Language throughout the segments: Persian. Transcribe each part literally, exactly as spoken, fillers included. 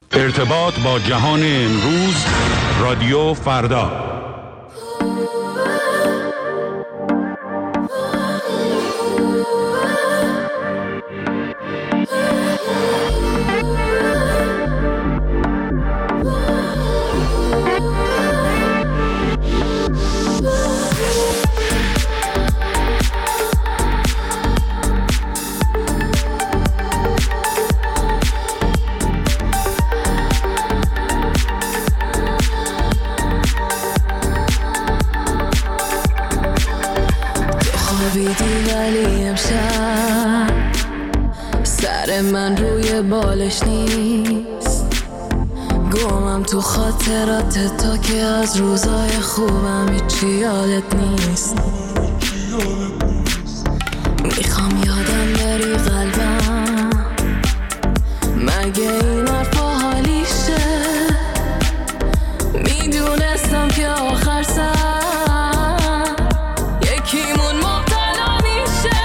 ارتباط با جهان امروز، رادیو فردا. من روی بالش نیست، گمم تو خاطرات تا که از روزای خوبم هیچی یادت نیست. میخوام یادم بری قلبم، مگه این حرفا حالیشه؟ میدونستم که آخر سر یکیمون مبتلا میشه.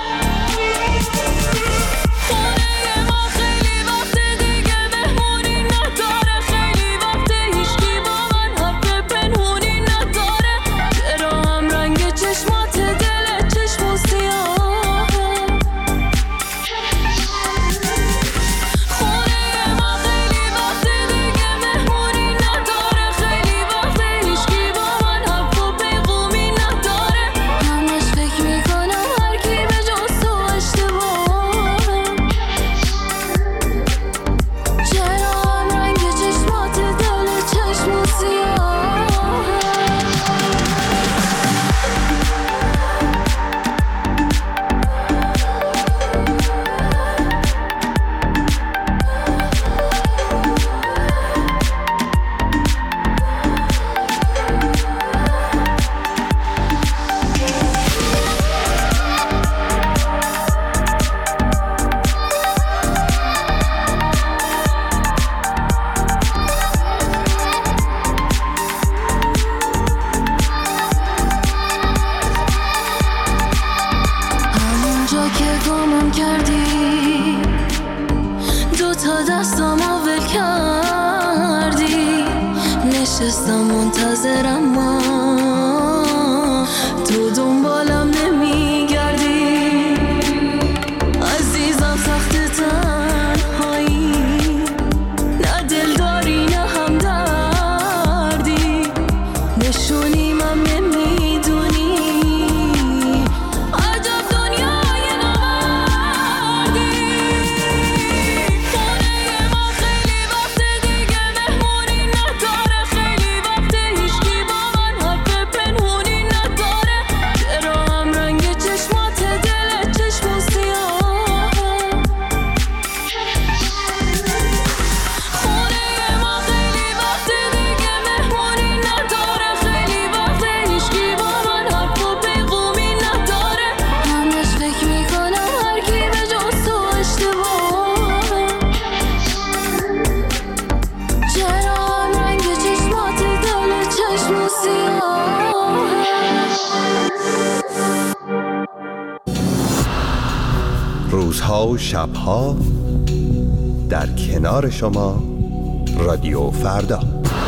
نشستم منتظرم، ما تو دنبالم نمیگردی. عزیزم سخت تنهایی، نه دل داری نه همدردی، نشونیم هم نمیدونی. عجب دنیای نامردی. خونه ما خیلی وقت دیگه مهمونی نداره، خیلی وقت هیچکی با من حرف پنهونی نداره. چرا هم رنگ چشمات دل چشم سیاه. خونه ما خیلی وقت دیگه مهمونی نداره، خیلی وقت هیچکی با من حرف و پیغومی نداره. همش فکر میکنم هر کی به جز تو اشتباهه. چرا هم رنگ چشمات دل چشم سیاهه. روزها و شبها در کنار شما، رادیو فردا.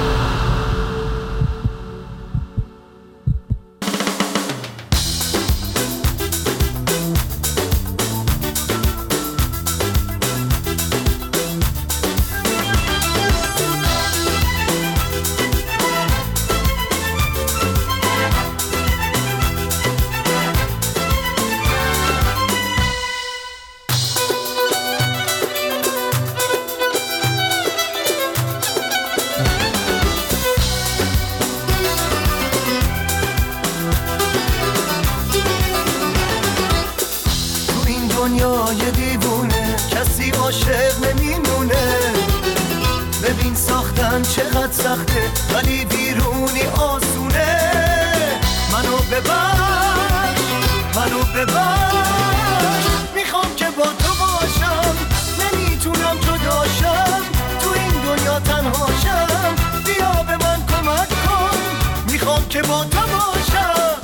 دنیای دیوونه کسی عاشق نمیمونه. ببین ساختن چقدر سخته ولی بیرونی آسونه. منو ببر منو ببر، میخوام که با تو باشم، نمیتونم جداشم، تو این دنیا تنهاشم. بیا به من کمک کن، میخوام که با تو باشم.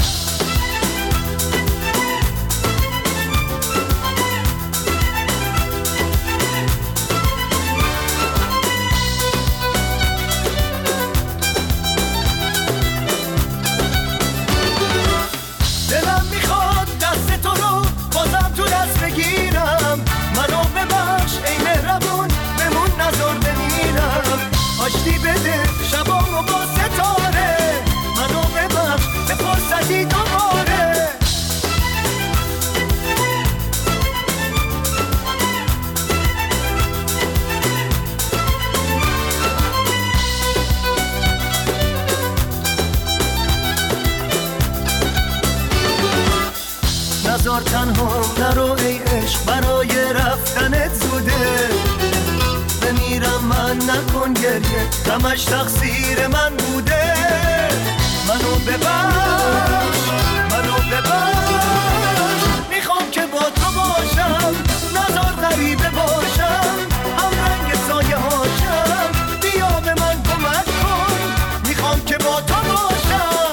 میرم من نکن گریه، غمش تقصیر من بوده. منو ببخش منو ببخش، میخوام که با تو باشم، نذار غریبه باشم، هم رنگ سایه هاشم، بیا به من کمک کن، میخوام که با تو باشم.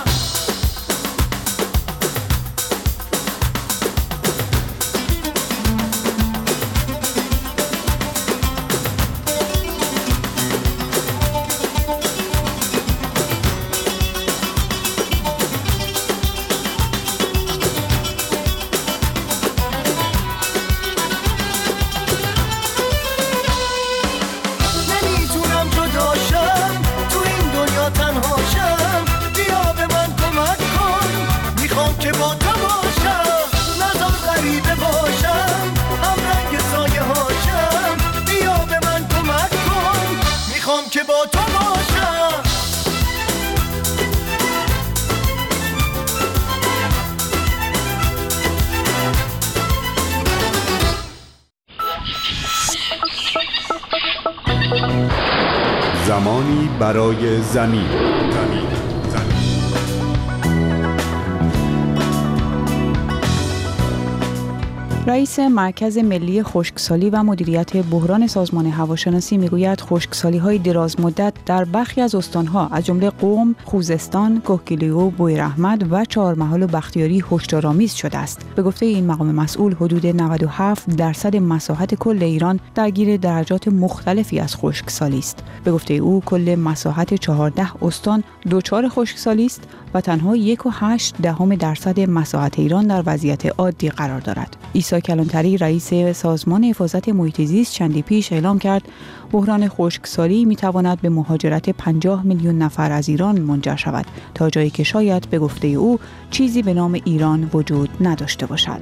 که با تو باشم. زمانی برای زمین. زمین. رئیس مرکز ملی خشکسالی و مدیریت بحران سازمان هواشناسی میگوید خشکسالی‌های دراز مدت در برخی از استان‌ها از جمله قم، خوزستان، کهگیلو، بویراحمد و چهارمحال و بختیاری هشدارآمیز شده است. به گفته این مقام مسئول، حدود نود و هفت درصد مساحت کل ایران درگیر درجات مختلفی از خشکسالی است. به گفته او، کل مساحت چهارده استان دچار خشکسالی است و تنها یک و هشت دهم درصد مساحت ایران در وضعیت عادی قرار دارد. عیسی کلانتری، رئیس سازمان حفاظت محیط زیست، چندی پیش اعلام کرد بحران خشکسالی میتواند به مهاجرت پنجاه میلیون نفر از ایران منجر شود، تا جایی که شاید به گفته او چیزی به نام ایران وجود نداشته باشد.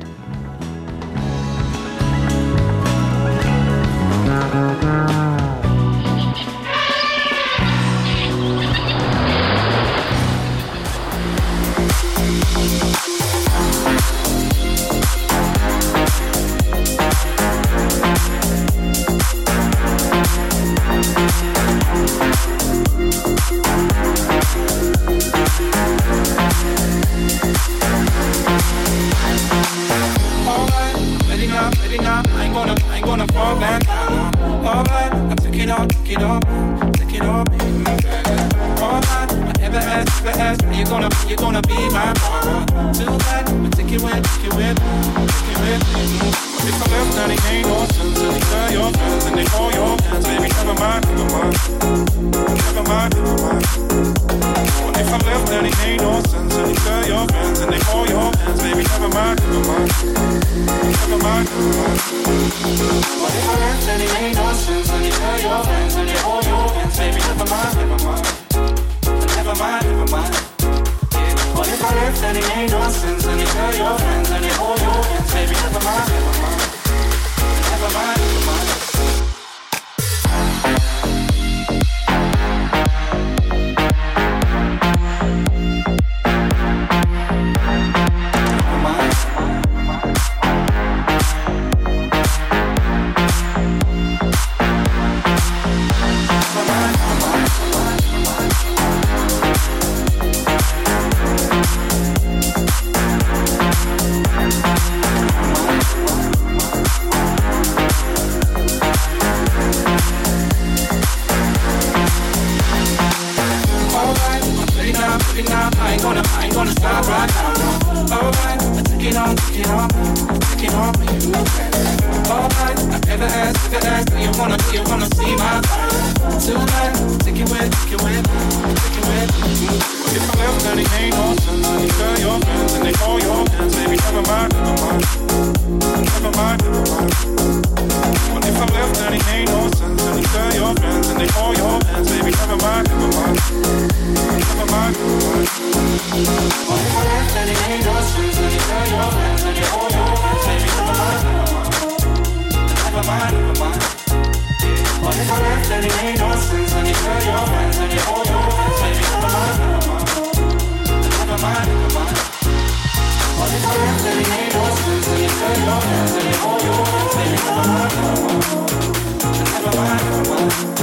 Never mind, never mind.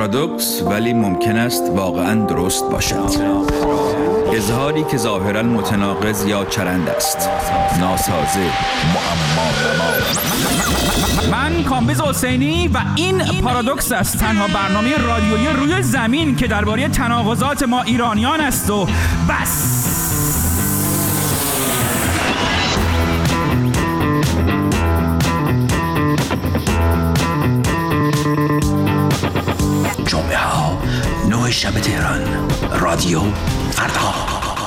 پارادوکس ولی ممکن است واقعاً درست باشد. اظهاری که ظاهراً متناقض یا چرند است. ناسازه، معما. من کامبیز حسینی و این پارادوکس است، تنها برنامه رادیویی روی زمین که درباره تناقضات ما ایرانیان است و بس. جمعه ها نه شب تهران، رادیو فردا.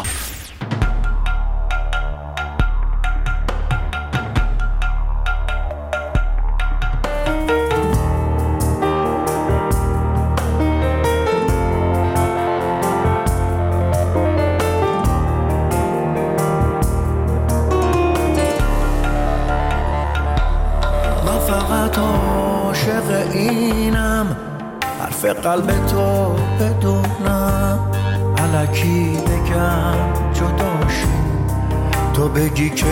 قلب تو بدونم الکی بگم جداشی، تو بگی که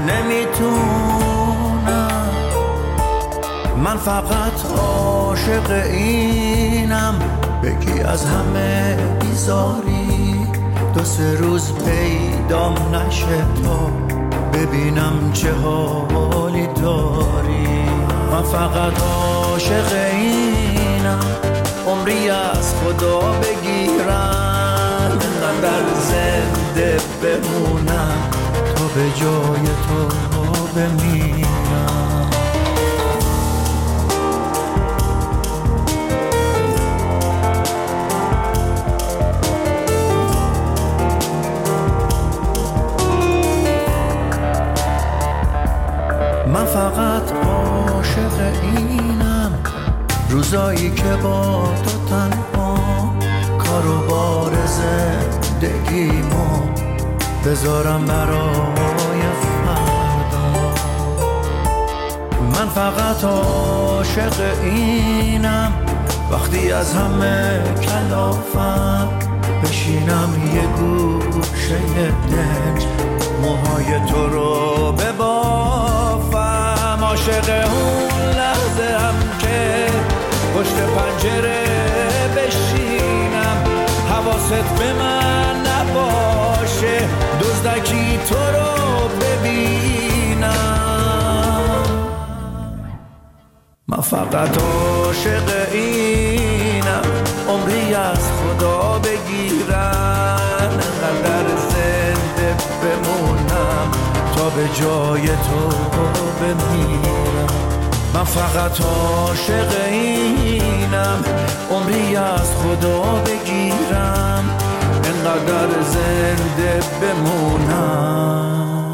نمیتونم. من فقط عاشق اینم بگی از همه بیزاری، دو سه روز پیدام نشه تا ببینم چه حالی داری. من فقط عاشق اینم عمری از خدا بگیرم، در زنده بمونم تا به جای تو بمیرم. من فقط عاشق اینم روزایی که با تو تنها کار و بار زندگیمو بذارم برای فردا. من فقط عاشق اینم وقتی از همه کلافم بشینم یه گوشه دنج موهای تو رو ببافم. عاشق اون لحظه هم که پشت پنجره بشینم حواست به من نباشه، دزدکی تو رو ببینم. من فقط عاشق اینم عمری از خدا بگیرم، انقدر زنده بمونم تا به جای تو بمیرم. من فقط عاشق اینم عمری از خدا بگیرم، انقدر زنده بمونم.